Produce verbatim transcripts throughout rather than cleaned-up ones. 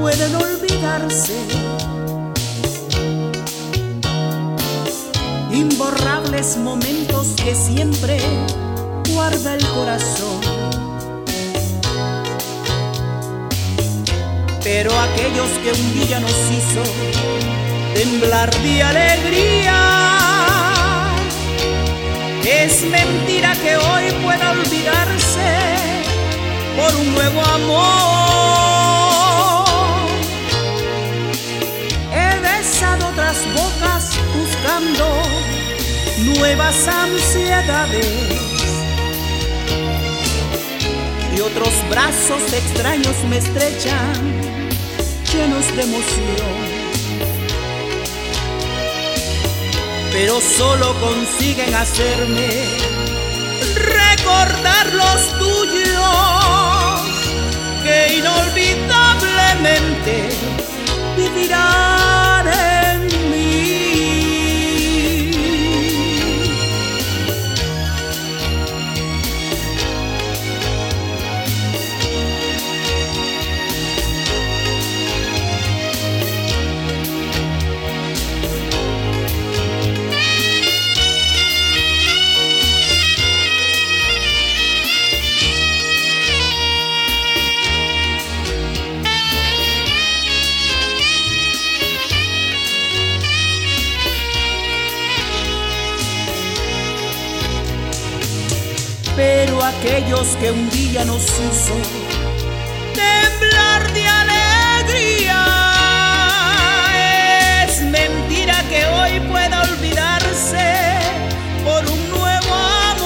pueden olvidarse. Imborrables momentos que siempre guarda el corazón. Pero aquellos que un día nos hizo temblar de alegría, es mentira que hoy pueda olvidarse por un nuevo amor. He besado otras bocas buscando nuevas ansiedades, y otros brazos extraños me estrechan, llenos de emoción. Pero solo consiguen hacerme recordar los tuyos, que inolvidablemente vivirán en mí. Pero aquellos que un día nos hizo temblar de alegría, es mentira que hoy pueda olvidarse por un nuevo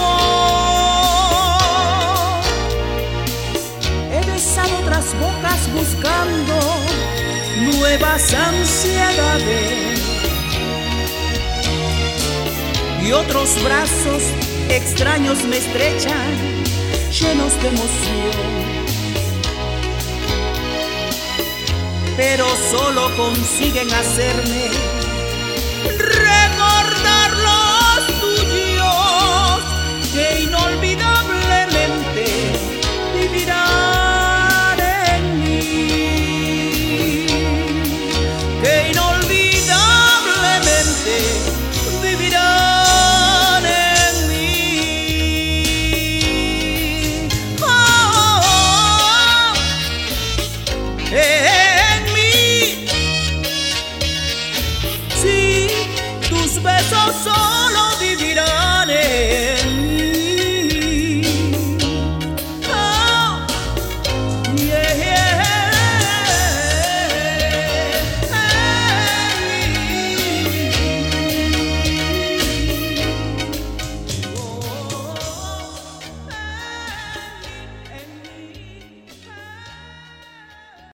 amor. He besado otras bocas buscando nuevas ansiedades, y otros brazos extraños me estrechan, llenos de emoción. Pero solo consiguen hacerme